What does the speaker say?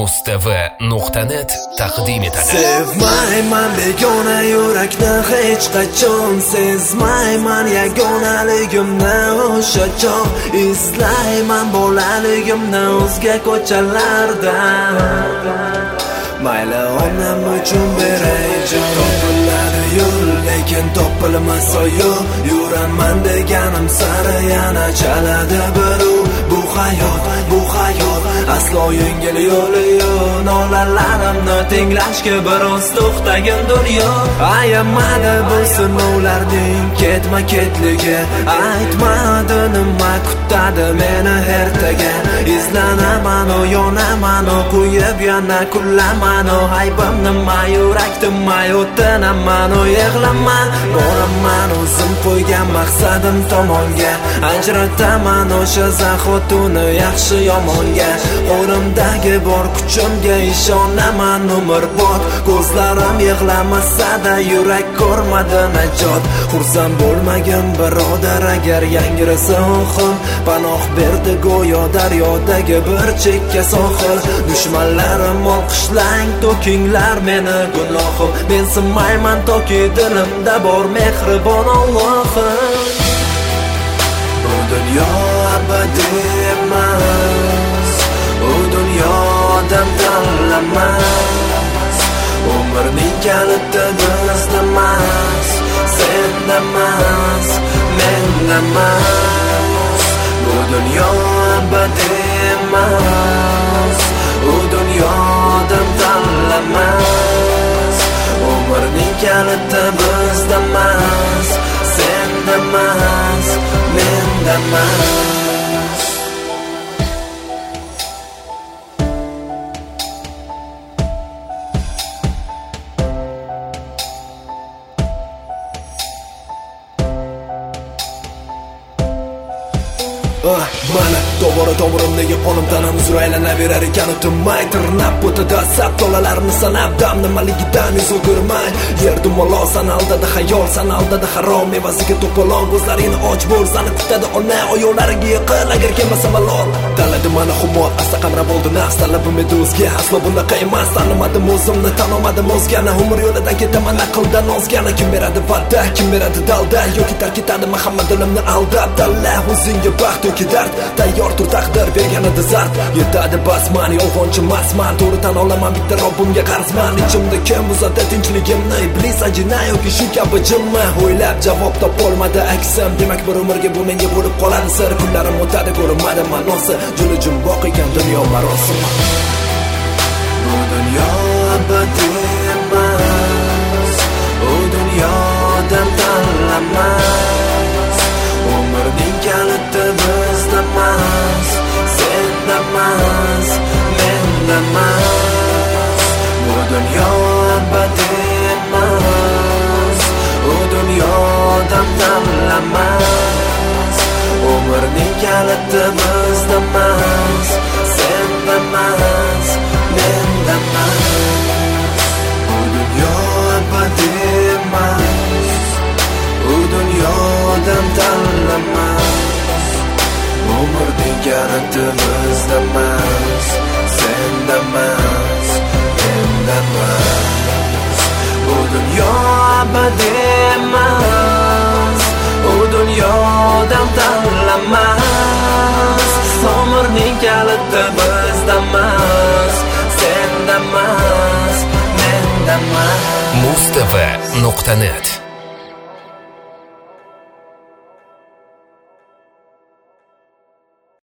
mustv.net taqdim etadi. Sevmayman begona yurakni hech qachon, sezmayman yagonaligimni o'sha chog', izlayman bolaligimni o'zga ko'chalarda. Mayli onam uchun beray jon, topiladi yo'l lekin topilmas yo'l. Yuraman deganim sari yana chaladi biru. Bu hayot aslo yengil yo'li yo'q. Nolalarimni tinglashga biroz to'xtagin dunyo. Ayamadi bu sinovlarning ketma-ketligi, aytmadi nima kutadi meni ertaga. Izlanaman o yonaman o qo'yib yana kullaman o aybim nima, yurak tinmay o'tinaman o yig'laman. Boraman o'zim qo'ygan maqsadim tomonga, ajrataman o'sha zahotuni yaxshi yomonga. Qo'limdagi bor kuchimga ishonaman umrbod. Ko'zlarim yig'lamasa-da yurak ko'rmadi najot. Xursand bo'lmagin birodar agar yangrasa oxim, panoh berdi go'yo daryodagi bir chekka sohil. Dushmanlarim olqishlang to'kinglar meni gunohim, men sinmayman toki dilimda bor mehribon Allohim. Bu dunyo abadiy emas, u dunyodan tanlamas. Umrning kaliti bizda emas, senda emas, menda emas. Bu dunyo abadiy emas, u dunyodan tanlamas. Umrning kaliti bizda emas, senda emas, menda emas. Mana tobora tomirimdagi qonim tanam uzra aylanaverar ekan, tinmay tirnab o'tida sabtolalarni sanab, dam nimaligidan yuz o'girmay. Yer dumalo sanaldada xayol, sanaldada harom, evaziga to'polon ko'zlaringni och bo'l, sani kutadi ona oyoqlariga yiqil agar kelmasa malol. Taladi mana xumor, asta qamrab oldi nafs, talabim edi o'zga, aslo bunaqa emas. Tanimadim o'zimni, tanomadim o'zgani, umr yo'lidan ketaman aqldan ozgani. Kim beradi va'da, kim beradi dalda, yoki tark etadimi hamma dilimni aldab. Tanla o'zingga baxt yoki dard, tayyor tur taqdir berganida zard. Yetadi basman, yolg'onchi emasman, to'g'ri tan olaman bitta Robbimga qarzman. Ichimda kim buzadi tinchligimni, iblis ajina yoki shu kabi jinmi? O'ylab javob topolmadi aksim, demak bir umrga bu menga bo'lib qoladi sir. Kunlarim o'tadi ko'rinmadi ma'nosi, juli jumboq ekan dunyo marosim. Bu dunyo abadiy emas, u dunyodan tanlamas. Umrning kaliti bizda emas, senda emas, menda emas. Bu dunyo abadiy emas, u dunyodan tanlamas. Umrning kaliti bizda emas, senda emas, menda emas. Bu dunyo abadiy emas, u dunyodan tanlamas. Umrning kaliti bizda emas, senda emas, menda emas. Bu dunyo abadiy emas, u dunyodan tanlamas. Umrning kaliti bizda emas, senda emas, menda emas. mustv.net